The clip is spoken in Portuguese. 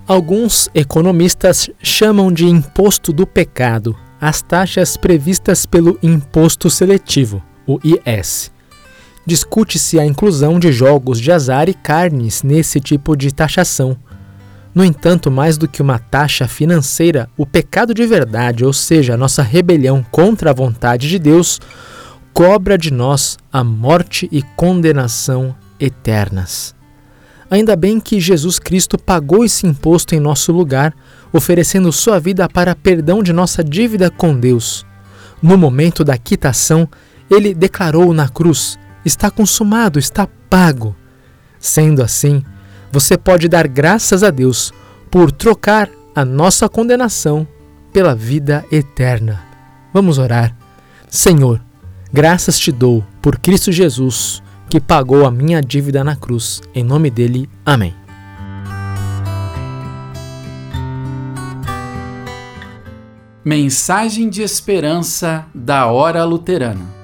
Alguns economistas chamam de imposto do pecado as taxas previstas pelo imposto seletivo, o IS. Discute-se a inclusão de jogos de azar e carnes nesse tipo de taxação. No entanto, mais do que uma taxa financeira, o pecado de verdade, ou seja, a nossa rebelião contra a vontade de Deus, cobra de nós a morte e condenação eternas. Ainda bem que Jesus Cristo pagou esse imposto em nosso lugar, oferecendo sua vida para perdão de nossa dívida com Deus. No momento da quitação, ele declarou na cruz: está consumado, está pago. Sendo assim, você pode dar graças a Deus por trocar a nossa condenação pela vida eterna. Vamos orar. Senhor, graças te dou por Cristo Jesus, que pagou a minha dívida na cruz. Em nome dele, amém. Mensagem de esperança da Hora Luterana.